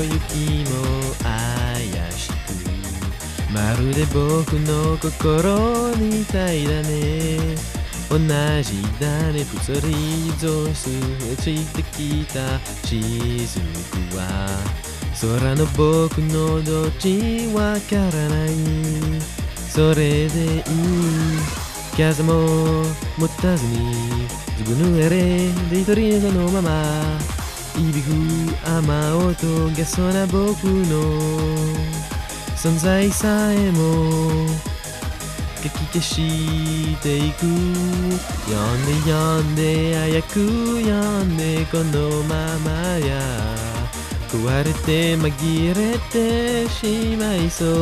雪も怪しく、まるで僕の心みたいだね。同じだね、ぷつり増出してきた雫は空の僕のどっちわからない。それでいい、風も持たずにずぶ濡れで一人そのまま響く雨音がそんな僕の存在さえもかき消していく。呼んで呼んで早く呼んでこのままや壊れて紛れてしまいそう。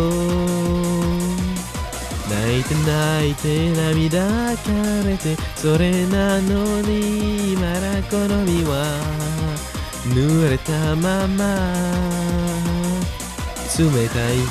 泣いて泣いて涙枯れて、それなのにまだこの身は濡れたまま冷たい。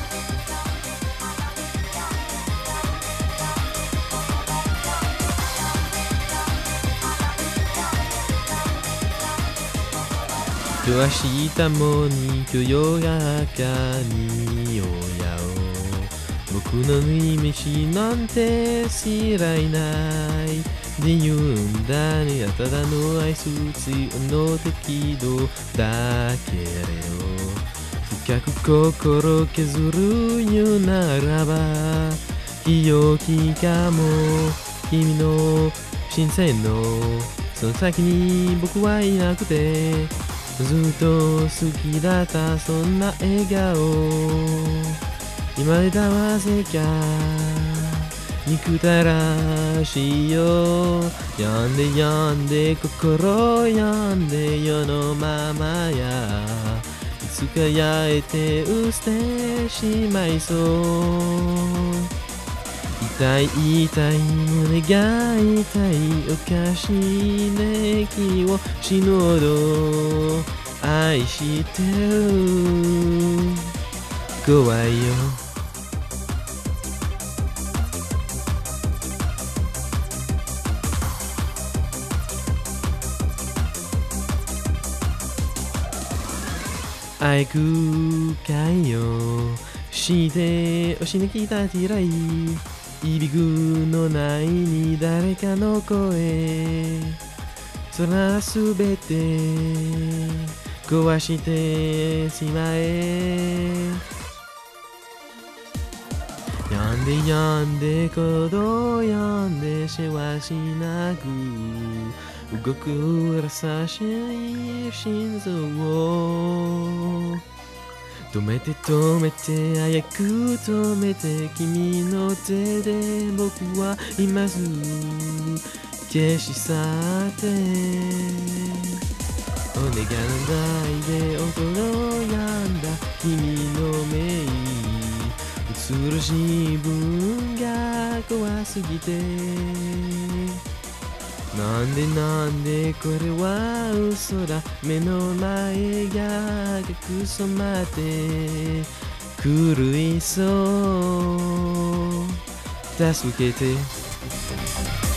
明日もにとよやかにおやお、僕の縫い飯なんて知らいないで言うんだね。ただの愛想つの適度だけれど、深く心削る言うならば清きかも君の新鮮のその先に僕はいなくて、ずっと好きだったそんな笑顔、今でだわせか憎たらしいよ。呼んで呼んで心呼んで世のままやいつか焼いて捨てしまいそう。痛い痛い胸が痛いおかしいね、君を死ぬほど愛してる。怖いよ。愛空海よして押し抜きたてらい、いびくのないに誰かの声、そらすべて壊してしまえ。呼んで呼んで鼓動呼んでせわしなく動く優しい心臓を止めて止めて早く止めて、君の手で僕は今すぐ消し去ってお願いで音の止んだ君の目、映る自分が怖すぎて、なんでこれは嘘だ、目の前がくそまって狂いそう、助けて。